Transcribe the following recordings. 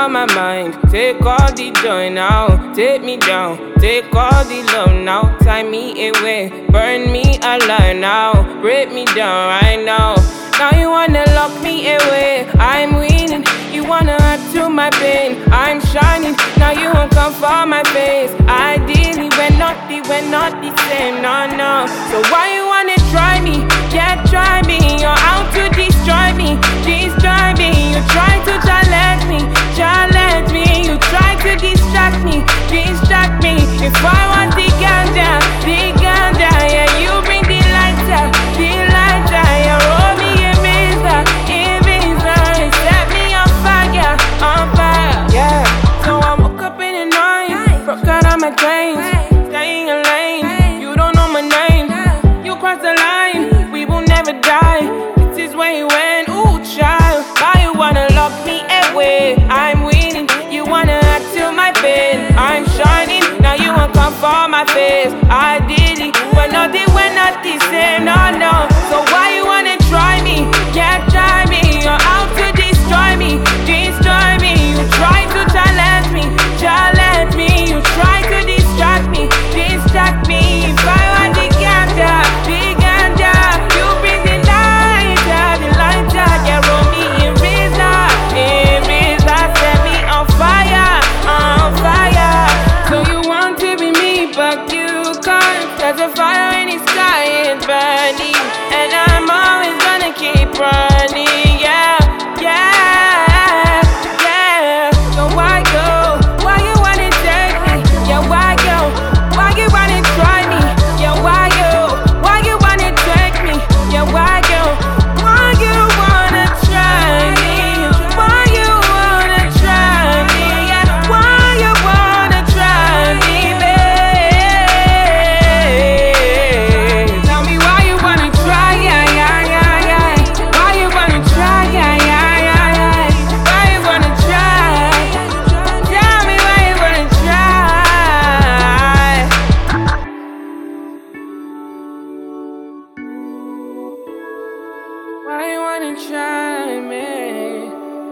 on my mind. Take all the joy now, take me down. Take all the love now, tie me away, burn me alive now, break me down right now. Now you wanna lock me away, I'm winning. You wanna add to my pain, I'm shining. Now you won't come for my face. Ideally, we're not the same, no. So why you wanna try me? Yeah, try me. You're out to destroy me, destroy me. You try to challenge me. You try to distract me. If I want the ganja, yeah, you bring the lighter, yeah, roll me a visa, set me on fire, yeah. So I woke up in the night, broke out of my dreams, staying in lane. You don't know my name, you crossed the line, we will never die. This is where you went, ooh child. Why you wanna lock me away? I'm winning, you wanna add to my pain. I'm shining, now you won't come for my face. Ideally, we're not the same, no. So why you wanna try me? Yeah, try me. You're out to destroy me. You try to challenge me. You try to distract me. If I want the ganja, you bring the lighter, yeah, roll me in visa, set me on fire. So you want to be me, but you can't. There's a fire in the sky, it's burning, and I'm always gonna keep running, yeah. So why go? Why you wanna take me? Yeah, why go? Why you wanna try me? Yeah, why go? Why you wanna take me? Yeah, why go? Why you wanna try me? Why you wanna try me? Yeah, why you wanna try me, babe? Tell me why you wanna try, yeah. Why you wanna try, yeah. Why you wanna try? Tell me why you wanna try. Why you wanna try me?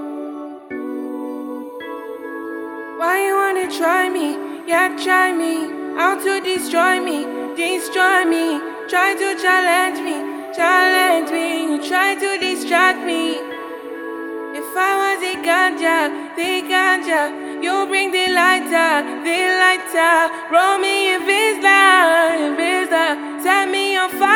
Why you wanna try me? Yeah, try me. Out to destroy me. Try to challenge me. You try to distract me. If I was the ganja, you bring the lighter, roll me a visa, set me on fire.